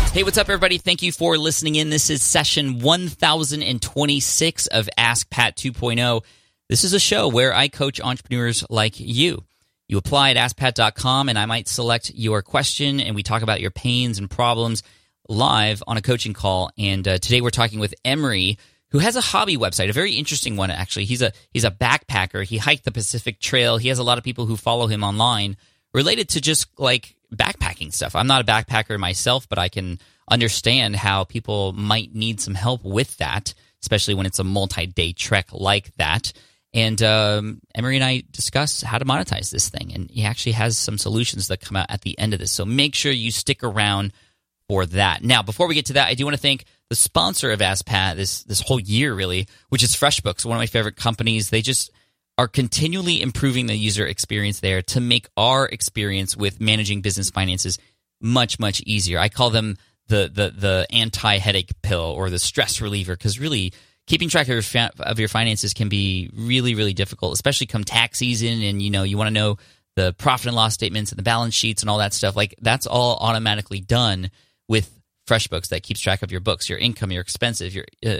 Hey, what's up, everybody? Thank you for listening in. This is session 1026 of Ask Pat 2.0. This is a show where I coach entrepreneurs like you. You apply at AskPat.com, and I might select your question, and we talk about your pains and problems live on a coaching call. And today we're talking with Emery, who has a hobby website, a very interesting one, actually. He's a backpacker. He hiked the Pacific Trail. He has a lot of people who follow him online related to just like backpacking stuff. I'm not a backpacker myself, but I can understand how people might need some help with that, especially when it's a multi-day trek like that. And Emery and I discuss how to monetize this thing, and he actually has some solutions that come out at the end of this. So make sure you stick around for that. Now, before we get to that, I do want to thank the sponsor of Ask Pat this whole year, really, which is FreshBooks, one of my favorite companies. They just are continually improving the user experience there to make our experience with managing business finances much, much easier. I call them the anti-headache pill or the stress reliever, because really keeping track of your finances can be really, really difficult, especially come tax season, and you want to know the profit and loss statements and the balance sheets and all that stuff. Like, that's all automatically done with FreshBooks that keeps track of your books, your income, your expenses,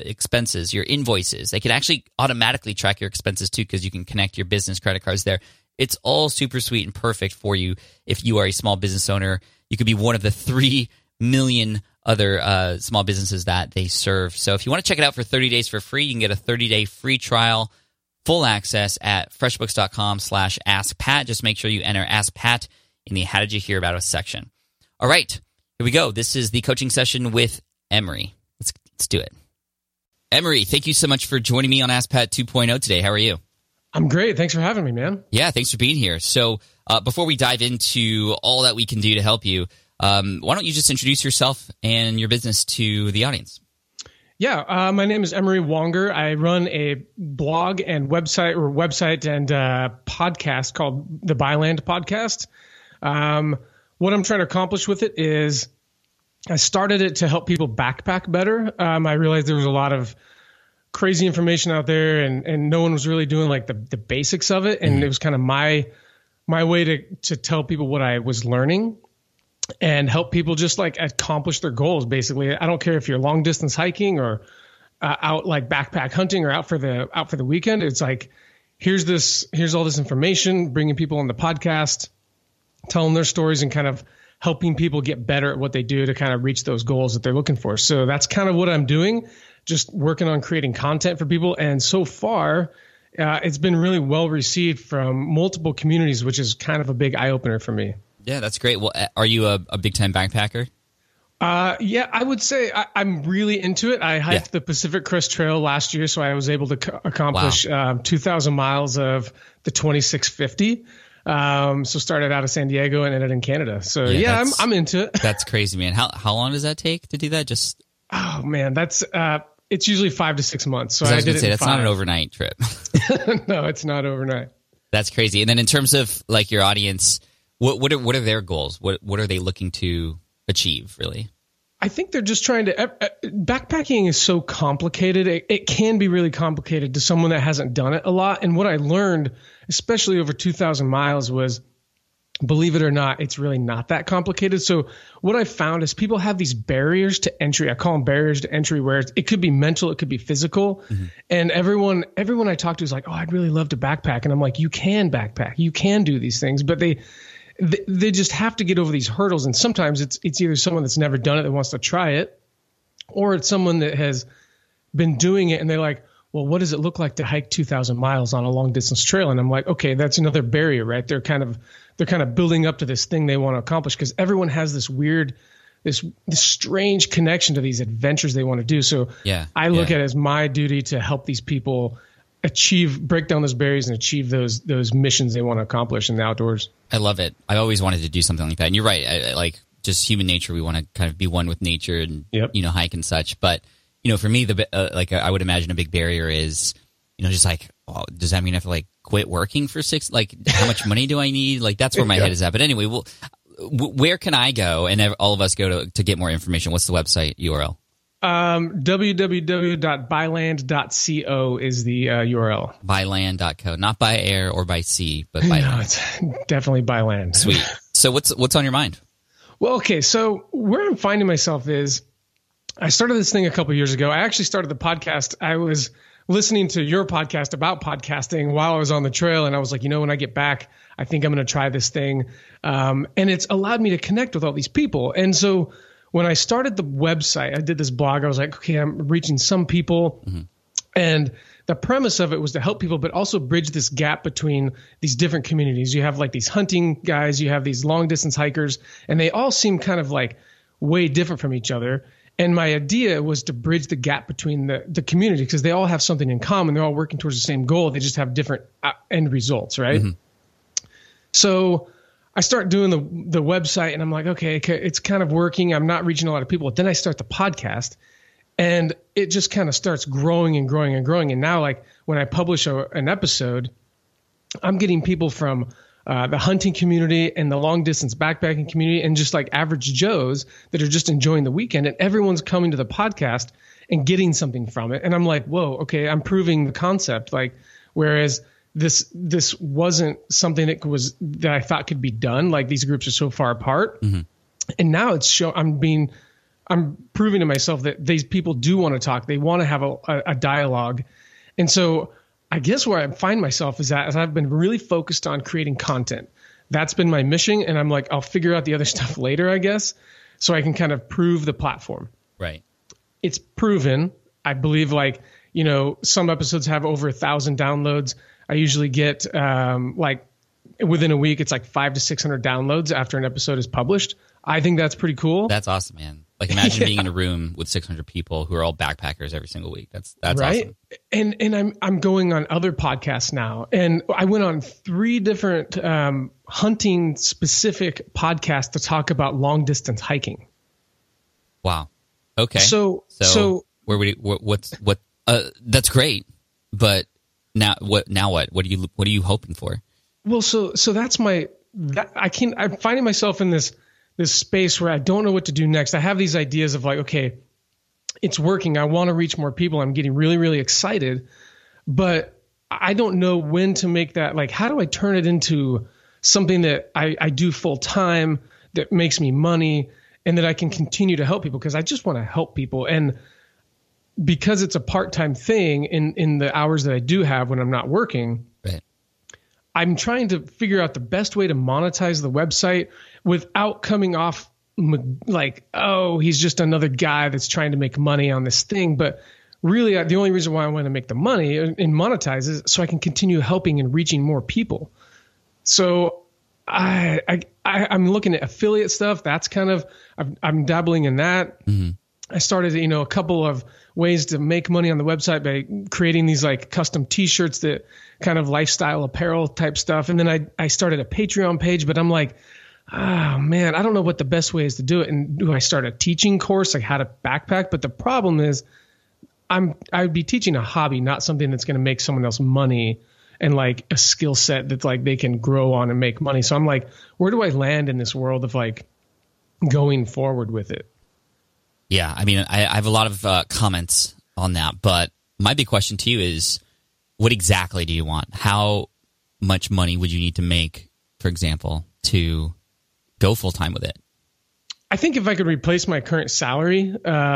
your invoices. They can actually automatically track your expenses too, because you can connect your business credit cards there. It's all super sweet and perfect for you if you are a small business owner. You could be one of the 3 million other small businesses that they serve. So if you want to check it out for 30 days for free, you can get a 30-day free trial, full access at freshbooks.com/askpat. Just make sure you enter Ask Pat in the How Did You Hear About Us section. All right. Here we go. This is the coaching session with Emery. Let's do it. Emery, thank you so much for joining me on Ask Pat 2.0 today. How are you? I'm great. Thanks for having me, man. Yeah, thanks for being here. So before we dive into all that we can do to help you, why don't you just introduce yourself and your business to the audience? Yeah, my name is Emery Wonger. I run a blog and website and podcast called the Byland Podcast. What I'm trying to accomplish with it is I started it to help people backpack better. I realized there was a lot of crazy information out there, and no one was really doing like the basics of it. And it was kind of my way to tell people what I was learning and help people just like accomplish their goals. Basically, I don't care if you're long distance hiking or out like backpack hunting or out for the weekend. It's like, here's all this information, bringing people on the podcast, telling their stories, and kind of helping people get better at what they do to kind of reach those goals that they're looking for. So that's kind of what I'm doing, just working on creating content for people. And so far, it's been really well received from multiple communities, which is kind of a big eye opener for me. Yeah, that's great. Well, are you a big time backpacker? Yeah, I would say I'm really into it. I hiked the Pacific Crest Trail last year, so I was able to accomplish 2,000 miles of the 2650. So started out of San Diego and ended in Canada. So I'm into it. That's crazy, man. How long does that take to do that? Oh man, that's it's usually 5 to 6 months. So I was did say, it. That's not an overnight trip. No, it's not overnight. That's crazy. And then in terms of like your audience, what are their goals? What are they looking to achieve, really? I think they're just trying to backpacking is so complicated. It can be really complicated to someone that hasn't done it a lot. And what I learned, especially over 2,000 miles, was, believe it or not, it's really not that complicated. So what I found is people have these barriers to entry. I call them barriers to entry, where it could be mental, it could be physical. Mm-hmm. And everyone I talk to is like, oh, I'd really love to backpack. And I'm like, you can backpack, you can do these things, but they just have to get over these hurdles. And sometimes it's either someone that's never done it that wants to try it, or it's someone that has been doing it and they're like, well, what does it look like to hike 2,000 miles on a long distance trail? And I'm like, okay, that's another barrier, right? They're kind of building up to this thing they want to accomplish, because everyone has this weird, this strange connection to these adventures they want to do. So I look at it as my duty to help these people break down those barriers and achieve those missions they want to accomplish in the outdoors. I love it. I always wanted to do something like that. And you're right. I like just human nature. We want to kind of be one with nature and, hike and such. But, for me, I would imagine a big barrier is, just like, oh, does that mean I have to like quit working for how much money do I need? Like, that's where my head is at. But anyway, where can I go and all of us go to get more information? What's the website URL? www.byland.co is the URL. Byland.co, not by air or by sea, but by land. No, it's definitely by land. Sweet. So what's on your mind? Well, okay. So where I'm finding myself is I started this thing a couple of years ago. I actually started the podcast. I was listening to your podcast about podcasting while I was on the trail. And I was like, when I get back, I think I'm going to try this thing. And it's allowed me to connect with all these people. And so when I started the website, I did this blog. I was like, okay, I'm reaching some people. Mm-hmm. And the premise of it was to help people, but also bridge this gap between these different communities. You have like these hunting guys, you have these long distance hikers, and they all seem kind of like way different from each other. And my idea was to bridge the gap between the community because they all have something in common. They're all working towards the same goal. They just have different end results, right? Mm-hmm. So I start doing the website and I'm like, okay, it's kind of working. I'm not reaching a lot of people. But then I start the podcast. And it just kind of starts growing and growing and growing. And now, like when I publish an episode, I'm getting people from the hunting community and the long distance backpacking community and just like average Joes that are just enjoying the weekend. And everyone's coming to the podcast and getting something from it. And I'm like, whoa, okay, I'm proving the concept. Like, whereas this wasn't something that I thought could be done. Like these groups are so far apart. Mm-hmm. And now I'm proving to myself that these people do want to talk. They want to have a dialogue. And so I guess where I find myself is I've been really focused on creating content. That's been my mission. And I'm like, I'll figure out the other stuff later, I guess, so I can kind of prove the platform. Right. It's proven. I believe some episodes have over 1,000 downloads. I usually get like within a week, it's like 500 to 600 downloads after an episode is published. I think that's pretty cool. That's awesome, man. Like imagine being in a room with 600 people who are all backpackers every single week. That's right. Awesome. And I'm going on other podcasts now, and I went on 3 different hunting specific podcasts to talk about long distance hiking. Wow. Okay. So where would what's that's great, but now what? What are you hoping for? Well, so that's I'm finding myself in this space where I don't know what to do next. I have these ideas of like, okay, it's working. I want to reach more people. I'm getting really, really excited, but I don't know when to make that. Like, how do I turn it into something that I do full time that makes me money and that I can continue to help people? Because I just want to help people. And because it's a part-time thing in the hours that I do have when I'm not working, right, I'm trying to figure out the best way to monetize the website without coming off like, oh, he's just another guy that's trying to make money on this thing. But really, the only reason why I want to make the money and monetize is so I can continue helping and reaching more people. So I'm looking at affiliate stuff. That's kind of, I'm dabbling in that. Mm-hmm. I started, a couple of ways to make money on the website by creating these like custom t-shirts that kind of lifestyle apparel type stuff. And then I started a Patreon page, but I'm like, oh man, I don't know what the best way is to do it. And do I start a teaching course, like how to backpack? But the problem is I'd be teaching a hobby, not something that's going to make someone else money and like a skill set that like they can grow on and make money. So I'm like, where do I land in this world of like going forward with it? Yeah, I mean, I have a lot of comments on that, but my big question to you is, what exactly do you want? How much money would you need to make, for example, to go full-time with it? I think if I could replace my current salary,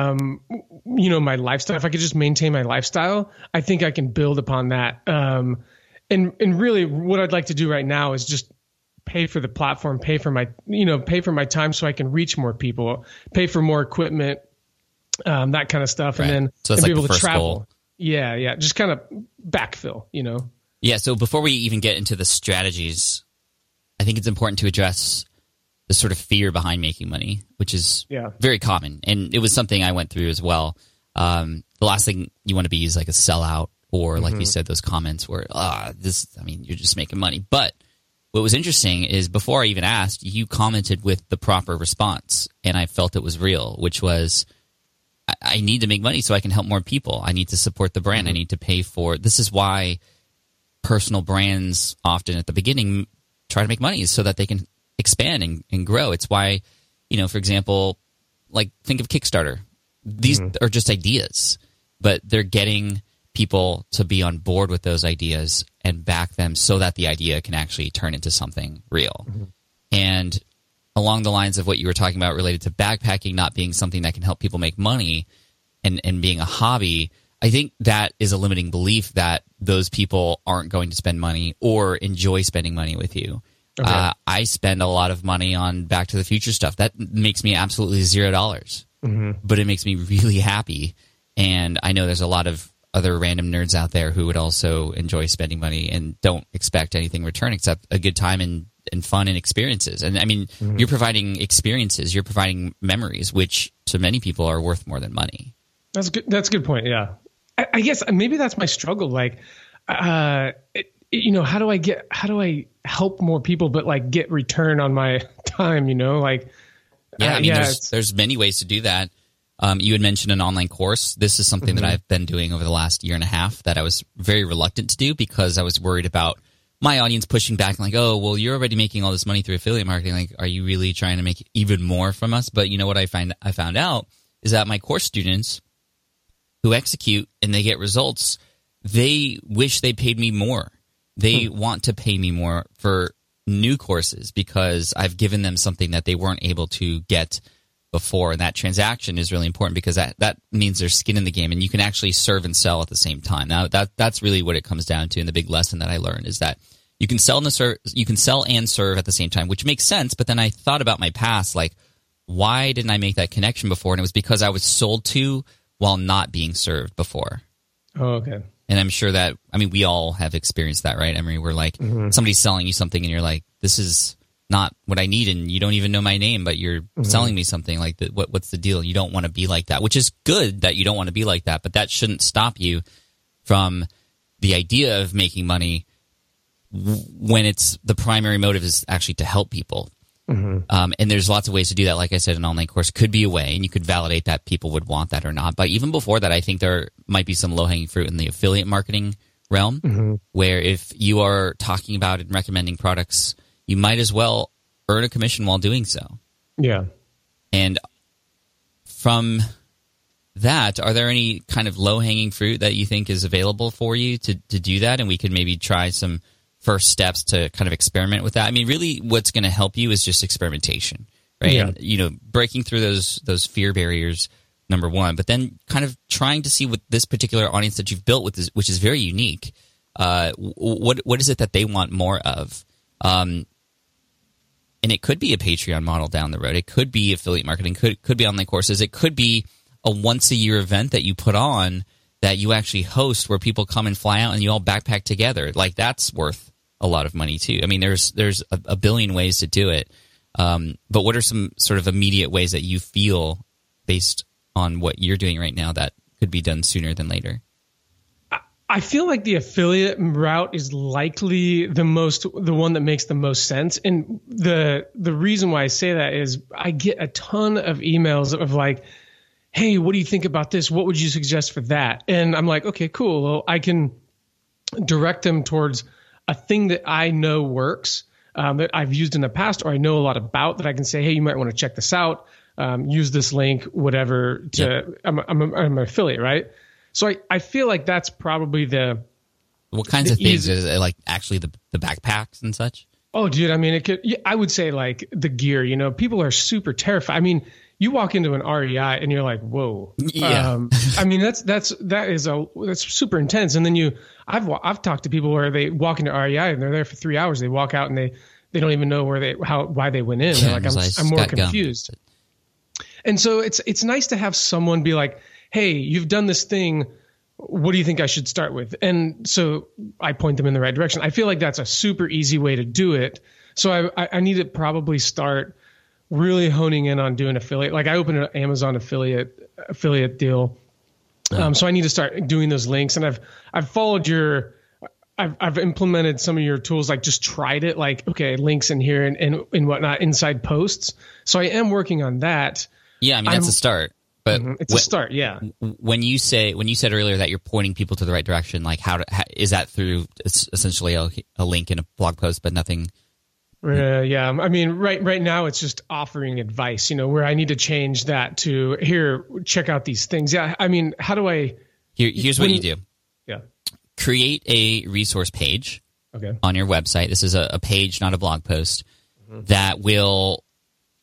my lifestyle, if I could just maintain my lifestyle, I think I can build upon that. And really what I'd like to do right now is just pay for the platform, pay for my time so I can reach more people, pay for more equipment, that kind of stuff. Right. And then so be able the to travel. Goal. Yeah. Just kind of backfill, Yeah. So before we even get into the strategies, I think it's important to address the sort of fear behind making money, which is very common. And it was something I went through as well. The last thing you want to be is like a sellout or like you said, those comments where, you're just making money. But what was interesting is before I even asked, you commented with the proper response, and I felt it was real, which was, I need to make money so I can help more people. I need to support the brand. I need to pay for it. This is why personal brands often at the beginning try to make money so that they can expand and grow. It's why, for example, like think of Kickstarter. These are just ideas, but they're getting people to be on board with those ideas and back them so that the idea can actually turn into something real. And along the lines of what you were talking about related to backpacking not being something that can help people make money and being a hobby, I think that is a limiting belief that those people aren't going to spend money or enjoy spending money with you. Okay. I spend a lot of money on Back to the Future stuff. That makes me absolutely $0, but it makes me really happy. And I know there's a lot of other random nerds out there who would also enjoy spending money and don't expect anything in return except a good time and fun and experiences. And I mean, you're providing experiences, you're providing memories, which to many people are worth more than money. That's good. That's a good point. Yeah. I guess maybe that's my struggle. Like, how do I help more people, but like get return on my time, like, there's many ways to do that. You had mentioned an online course. This is something that I've been doing over the last year and a half that I was very reluctant to do because I was worried about my audience pushing back like, oh, well, you're already making all this money through affiliate marketing. Like, are you really trying to make even more from us? But you know what I found out is that my course students who execute and they get results, they wish they paid me more. They want to pay me more for new courses because I've given them something that they weren't able to get before. And that transaction is really important because that means there's skin in the game and you can actually serve and sell at the same time. Now that's really what it comes down to. And the big lesson that I learned is that you can sell and serve at the same time, which makes sense. But then I thought about my past, like, why didn't I make that connection before? And it was because I was sold to while not being served before. Oh, okay. And I'm sure that, we all have experienced that, right, Emery? We're like, somebody's selling you something and you're like, this is not what I need, and you don't even know my name, but you're selling me something. Like, what's the deal? You don't want to be like that, which is good that you don't want to be like that, but that shouldn't stop you from the idea of making money when it's the primary motive is actually to help people. And there's lots of ways to do that. Like I said, an online course could be a way, and you could validate that people would want that or not. But even before that, I think there might be some low-hanging fruit in the affiliate marketing realm, where if you are talking about and recommending products, you might as well earn a commission while doing so. Yeah. And from that, are there any kind of low-hanging fruit that you think is available for you to do that? And we could maybe try some first steps to kind of experiment with that. Really what's going to help you is just experimentation, right? Yeah. And, breaking through those fear barriers, number one, but then kind of trying to see what this particular audience that you've built with this, which is very unique, what is it that they want more of? And it could be a Patreon model down the road. It could be affiliate marketing, could be online courses. It could be a once-a-year event that you put on that you actually host where people come and fly out and you all backpack together. Like, that's worth a lot of money too. There's a billion ways to do it. But what are some sort of immediate ways that you feel, based on what you're doing right now, that could be done sooner than later? I feel like the affiliate route is likely the one that makes the most sense. And the reason why I say that is I get a ton of emails of like, hey, what do you think about this? What would you suggest for that? And I'm like, okay, cool. Well, I can direct them towards a thing that I know works, that I've used in the past, or I know a lot about, that I can say, hey, you might want to check this out. Use this link, whatever. I'm an affiliate, right? So I feel like that's probably what kinds of things is it, like actually the backpacks and such? Oh, dude, I would say like the gear. People are super terrified. You walk into an REI and you're like, whoa. Yeah. That's super intense. And then I've talked to people where they walk into REI and they're there for 3 hours. They walk out and they don't even know why they went in. They're like, I'm more confused. And so it's nice to have someone be like, hey, you've done this thing. What do you think I should start with? And so I point them in the right direction. I feel like that's a super easy way to do it. So I need to probably start really honing in on doing affiliate. Like, I opened an Amazon affiliate deal. So I need to start doing those links. And I've followed I've implemented some of your tools, like just tried it, like, okay, links in here and whatnot inside posts. So I am working on that. Yeah. That's a start. But it's a start, yeah. When you said earlier that you're pointing people to the right direction, like how is that through essentially a link in a blog post, but nothing? Yeah. Right now it's just offering advice, where I need to change that to, here, check out these things. Yeah. How do I? Here's what you do. Yeah. Create a resource page on your website. This is a page, not a blog post, that will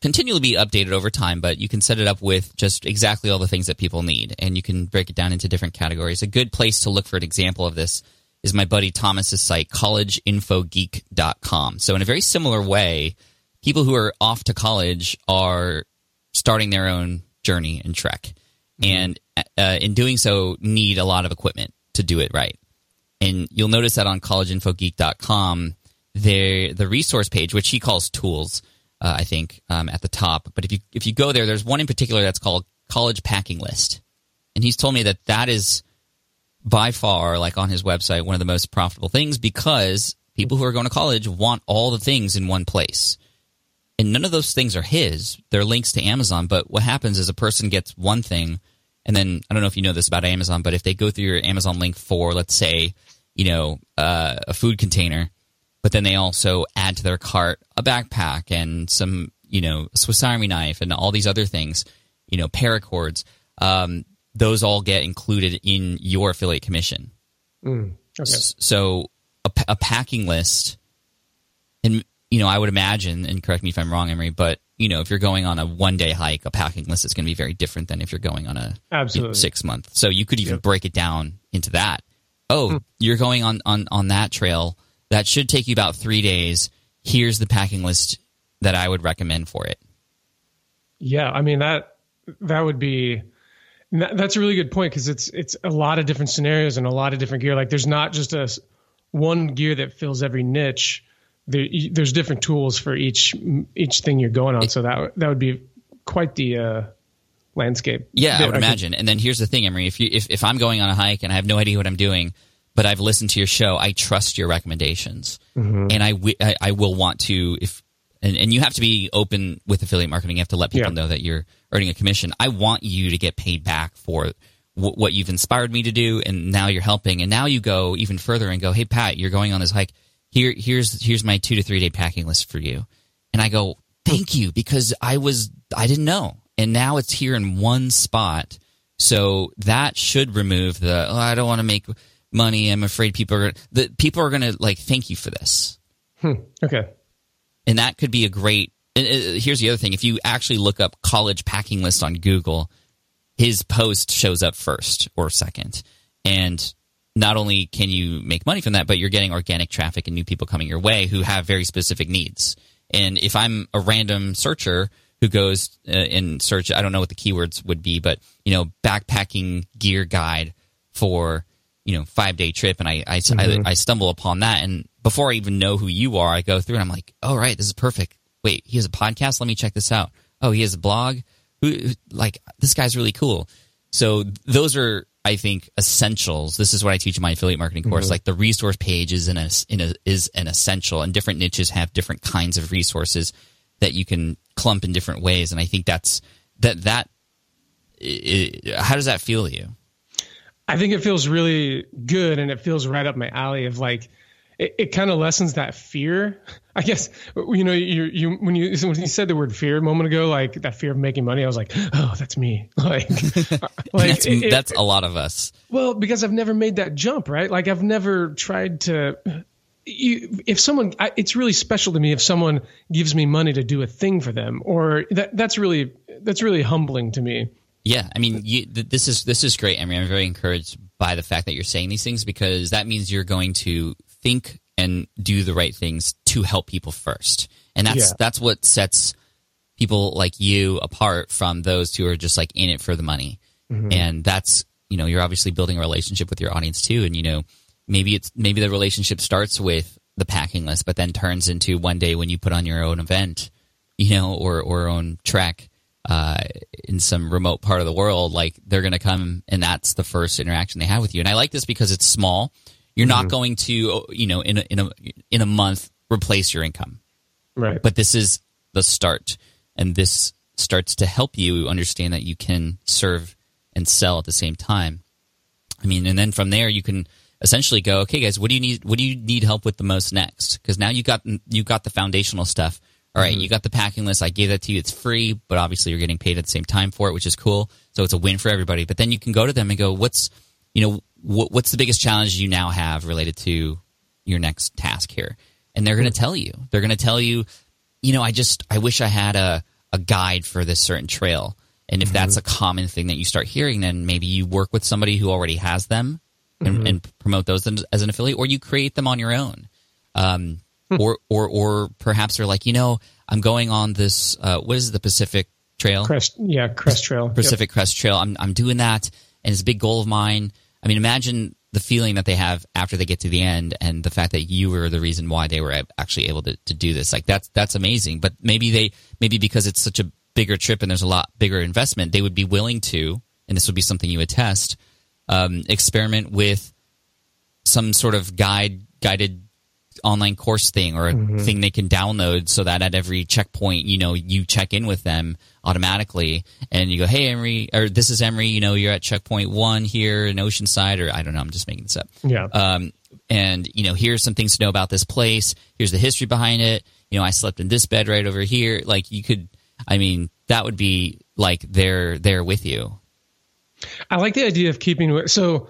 continually be updated over time, but you can set it up with just exactly all the things that people need, and you can break it down into different categories. A good place to look for an example of this is my buddy Thomas's site, collegeinfogeek.com. So in a very similar way, people who are off to college are starting their own journey and trek, and in doing so need a lot of equipment to do it right. And you'll notice that on collegeinfogeek.com, the resource page, which he calls tools, I think, at the top. But if you go there, there's one in particular that's called College Packing List. And he's told me that is by far, like on his website, one of the most profitable things, because people who are going to college want all the things in one place. And none of those things are his. They're links to Amazon. But what happens is a person gets one thing, and then, I don't know if you know this about Amazon, but if they go through your Amazon link for, let's say, a food container, but then they also add to their cart a backpack and some, Swiss Army knife and all these other things, paracords, those all get included in your affiliate commission. Okay. So a packing list, and, I would imagine, and correct me if I'm wrong, Emery, but, if you're going on a one-day hike, a packing list is going to be very different than if you're going on a 6-month. So you could even break it down into that. You're going on that trail. That should take you about 3 days. Here's the packing list that I would recommend for it. Yeah, I mean, that would be – that's a really good point, because it's a lot of different scenarios and a lot of different gear. Like, there's not just one gear that fills every niche. There's different tools for each thing you're going on. So that would be quite the landscape. Yeah, I would imagine. And then here's the thing, Emery. If I'm going on a hike and I have no idea what I'm doing, but I've listened to your show, I trust your recommendations. And I will want to, and you have to be open with affiliate marketing. You have to let people know that you're earning a commission. I want you to get paid back for what you've inspired me to do, and now you're helping. And now you go even further and go, hey, Pat, you're going on this hike. Here's my 2 to 3 day packing list for you. And I go, thank you, because I didn't know. And now it's here in one spot. So that should remove I don't want to make money. I'm afraid people are going to like thank you for this. Okay. And that could be a great. Here's the other thing: if you actually look up college packing list on Google, his post shows up first or second, and not only can you make money from that, but you're getting organic traffic and new people coming your way who have very specific needs. And if I'm a random searcher who goes and search, I don't know what the keywords would be, but backpacking gear guide for 5-day trip, and I stumble upon that, and before I even know who you are, I go through and I'm like, oh, right, this is perfect. Wait, he has a podcast? Let me check this out. Oh, he has a blog? This guy's really cool. So those are, I think, essentials. This is what I teach in my affiliate marketing course. Like, the resource page is an essential, and different niches have different kinds of resources that you can clump in different ways. And I think how does that feel to you? I think it feels really good, and it feels right up my alley of like, it kind of lessens that fear. I guess, when you said the word fear a moment ago, like that fear of making money, I was like, oh, that's me. That's a lot of us. Well, because I've never made that jump, right? Like, I've never tried to, it's really special to me if someone gives me money to do a thing for them, or that's really humbling to me. Yeah, I mean, this is great. I mean, I'm very encouraged by the fact that you're saying these things, because that means you're going to think and do the right things to help people first. And that's what sets people like you apart from those who are just like in it for the money. And that's, you're obviously building a relationship with your audience too. And, maybe the relationship starts with the packing list, but then turns into one day when you put on your own event, or own trek in some remote part of the world, like, they're going to come and that's the first interaction they have with you. And I like this because it's small. You're not going to, in a month replace your income. Right. But this is the start. And this starts to help you understand that you can serve and sell at the same time. I mean, and then from there you can essentially go, okay, guys, what do you need help with the most next? Because now you got the foundational stuff. All right, you got the packing list. I gave that to you. It's free, but obviously you're getting paid at the same time for it, which is cool. So it's a win for everybody. But then you can go to them and go, what's the biggest challenge you now have related to your next task here? And they're going to tell you. They're going to tell you, I wish I had a a guide for this certain trail. And if that's a common thing that you start hearing, then maybe you work with somebody who already has them and promote those as an affiliate, or you create them on your own. Or perhaps they're like, I'm going on this, what is it, the Pacific Trail? Crest Trail. Pacific Crest Trail. I'm doing that, and it's a big goal of mine. I mean, imagine the feeling that they have after they get to the end, and the fact that you were the reason why they were actually able to do this. Like that's amazing. But maybe because it's such a bigger trip and there's a lot bigger investment, they would be willing to, and this would be something you would test, experiment with some sort of guided online course thing, or a thing they can download, so that at every checkpoint, you check in with them automatically, and you go, hey, Emery, or this is Emery, you're at checkpoint 1 here in Oceanside, or I don't know, I'm just making this up. Yeah. And here's some things to know about this place. Here's the history behind it. I slept in this bed right over here. Like you could, that would be like they're there with you. I like the idea of keeping so.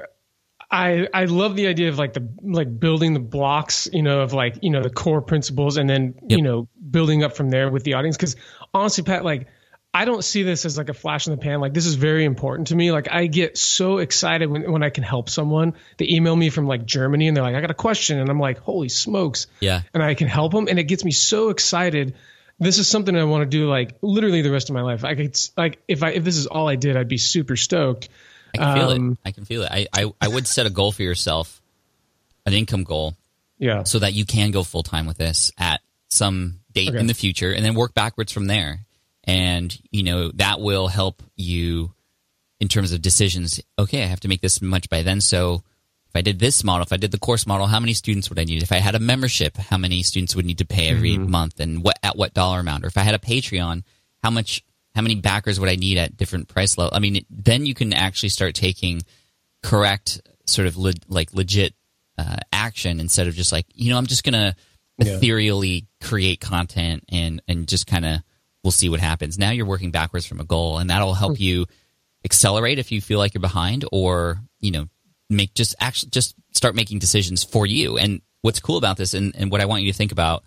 I love the idea of like building the blocks, of the core principles, and then, building up from there with the audience. Cause honestly, Pat, I don't see this as like a flash in the pan. Like this is very important to me. Like I get so excited when I can help someone. They email me from like Germany and they're like, I got a question. And I'm like, holy smokes. Yeah. And I can help them. And it gets me so excited. This is something I want to do like literally the rest of my life. I could if this is all I did, I'd be super stoked. I can feel it. I would set a goal for yourself, an income goal, so that you can go full time with this at some date in the future, and then work backwards from there. And that will help you in terms of decisions. Okay, I have to make this much by then. So if I did this model, if I did the course model, how many students would I need? If I had a membership, how many students would need to pay every month, and at what dollar amount? Or if I had a Patreon, how many backers would I need at different price level? Then you can actually start taking correct sort of legit action, instead of just like, I'm just going to ethereally create content and just kind of, we'll see what happens. Now you're working backwards from a goal, and that'll help you accelerate if you feel like you're behind, or, just start making decisions for you. And what's cool about this, and what I want you to think about,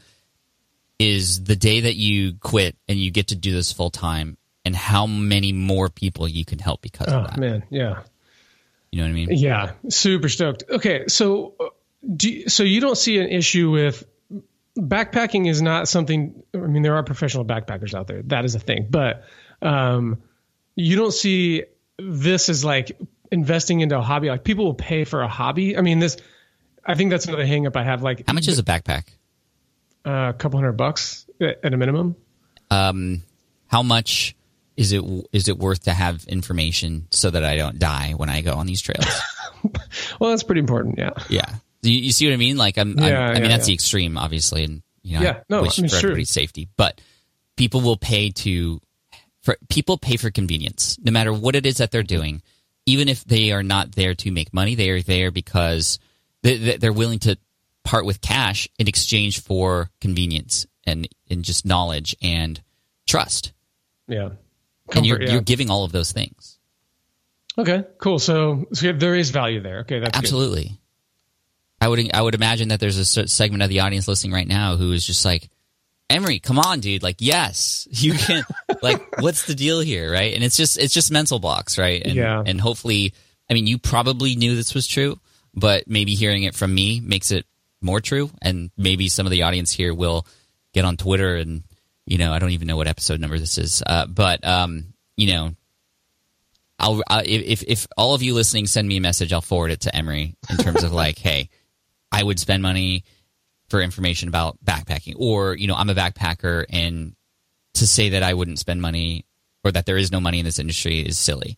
is the day that you quit and you get to do this full time, and how many more people you can help because of that. Oh, man, yeah. You know what I mean? Yeah, super stoked. Okay, so you don't see an issue with backpacking is not something, there are professional backpackers out there. That is a thing. But you don't see this as like investing into a hobby. Like people will pay for a hobby. I think that's another hang up I have. Like, how much is a backpack? A couple $100 at a minimum. How much is it worth to have information so that I don't die when I go on these trails? Well, that's pretty important. Yeah. Yeah. You see what I mean? Like that's the extreme, obviously, and wish for everybody's safety. But people will pay for convenience, no matter what it is that they're doing. Even if they are not there to make money, they are there because they're willing to part with cash in exchange for convenience and just knowledge and trust. Yeah. And you're giving all of those things. Okay, cool. So there is value there. Okay, that's absolutely good. I would imagine that there's a segment of the audience listening right now who is just like, Emery, come on, dude. Like, yes, you can. Like, what's the deal here, right? And it's just mental blocks, right? And hopefully, you probably knew this was true, but maybe hearing it from me makes it more true. And maybe some of the audience here will get on Twitter and, I don't even know what episode number this is, but if all of you listening send me a message, I'll forward it to Emery in terms of like, hey, I would spend money for information about backpacking, or, I'm a backpacker, and to say that I wouldn't spend money or that there is no money in this industry is silly.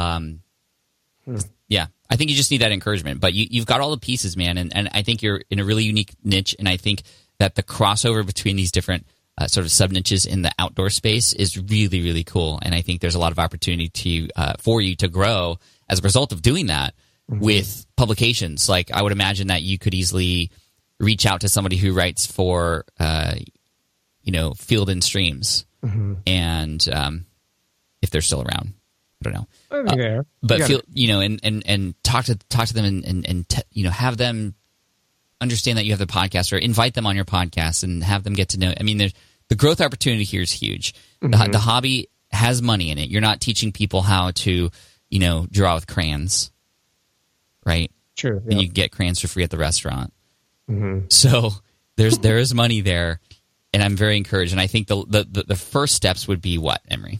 Yeah, I think you just need that encouragement, but you've got all the pieces, man. And I think you're in a really unique niche. And I think that the crossover between these different sort of sub niches in the outdoor space is really, really cool. And I think there's a lot of opportunity for you to grow as a result of doing that with publications. Like, I would imagine that you could easily reach out to somebody who writes for, Field and Streams, and if they're still around, I don't know. I think they are. But feel, and talk to them and have them understand that you have the podcast, or invite them on your podcast and have them get to know. the growth opportunity here is huge. The hobby has money in it. You're not teaching people how to, draw with crayons, right? True. And you get crayons for free at the restaurant. So there is money there, and I'm very encouraged. And I think the first steps would be what, Emery?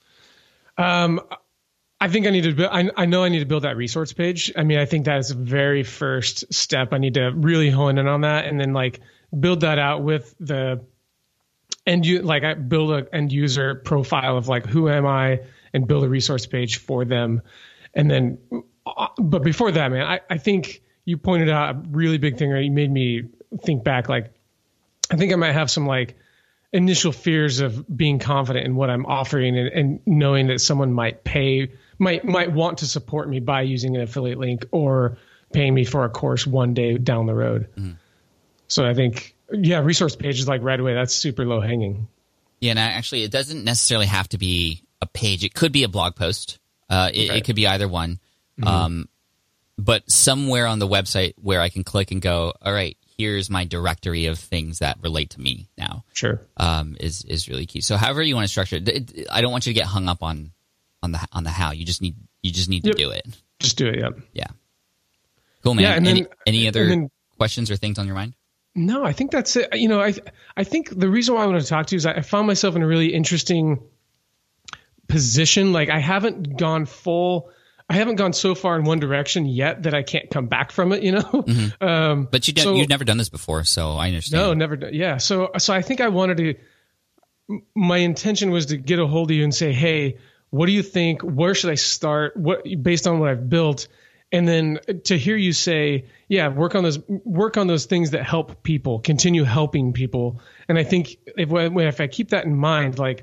I think I need to build, I know I need to build that resource page. I mean, I think that is the very first step. I need to really hone in on that, and then like build that out with the I build an end user profile of like, who am I, and build a resource page for them. And then, but before that, man, I think you pointed out a really big thing, or you made me think back. Like, I think I might have some like initial fears of being confident in what I'm offering, and knowing that someone might want to support me by using an affiliate link or paying me for a course one day down the road. So I think, resource page is like right away. That's super low hanging. Yeah, and actually, it doesn't necessarily have to be a page. It could be a blog post. It could be either one. But somewhere on the website where I can click and go, all right, here's my directory of things that relate to me now. Sure. Is really key. So however you want to structure it, I don't want you to get hung up on the how. You just need to do it. Just do it. Yep. Yeah. Cool, man. Yeah, and any other questions or things on your mind? No, I think that's it. I think the reason why I want to talk to you is I found myself in a really interesting position. Like, I haven't gone so far in one direction yet that I can't come back from it, But you've never done this before, so I understand. No, never done. Yeah. So I think I wanted to, my intention was to get a hold of you and say, hey, what do you think? Where should I start? Based on what I've built? And then to hear you say, work on those things that help people, continue helping people. And I think if I keep that in mind, like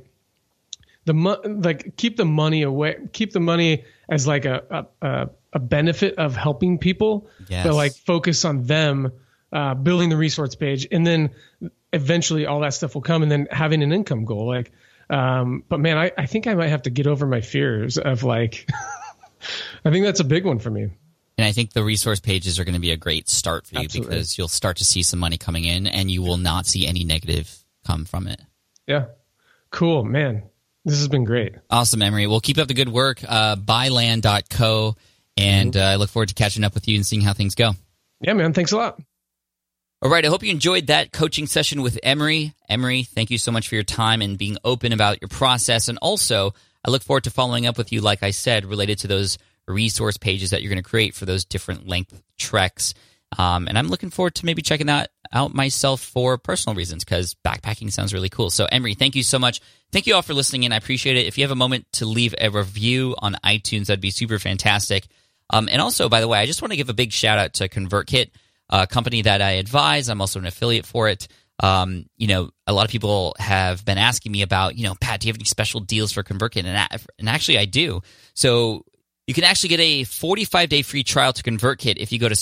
keep the money away, keep the money as like a benefit of helping people, but like focus on them, building the resource page, and then eventually all that stuff will come, and then having an income goal. Like, but man, I think I might have to get over my fears of like, I think that's a big one for me. And I think the resource pages are going to be a great start for you. Absolutely. Because you'll start to see some money coming in, and you will not see any negative come from it. Yeah. Cool, man. This has been great. Awesome, Emery. We'll keep up the good work. Buyland.co, and I look forward to catching up with you and seeing how things go. Yeah, man. Thanks a lot. All right. I hope you enjoyed that coaching session with Emery. Emery, thank you so much for your time and being open about your process. And also, I look forward to following up with you, like I said, related to those resource pages that you're going to create for those different length treks. And I'm looking forward to maybe checking that out myself for personal reasons, because backpacking sounds really cool. So, Emery, thank you so much. Thank you all for listening in. I appreciate it. If you have a moment to leave a review on iTunes, that'd be super fantastic. And also, by the way, I just want to give a big shout out to ConvertKit, a company that I advise. I'm also an affiliate for it. A lot of people have been asking me about, Pat, do you have any special deals for ConvertKit? And actually, I do. So you can actually get a 45-day free trial to ConvertKit if you go to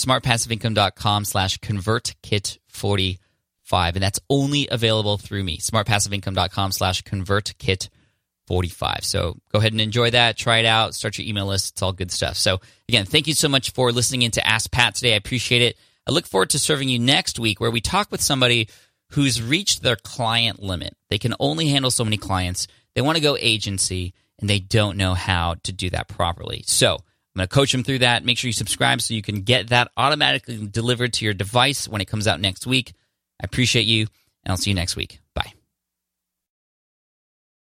smartpassiveincome.com/ConvertKit45. And that's only available through me, smartpassiveincome.com/ConvertKit45. So go ahead and enjoy that. Try it out. Start your email list. It's all good stuff. So again, thank you so much for listening in to Ask Pat today. I appreciate it. I look forward to serving you next week, where we talk with somebody who's reached their client limit. They can only handle so many clients. They want to go agency, and they don't know how to do that properly. So I'm going to coach them through that. Make sure you subscribe so you can get that automatically delivered to your device when it comes out next week. I appreciate you, and I'll see you next week. Bye.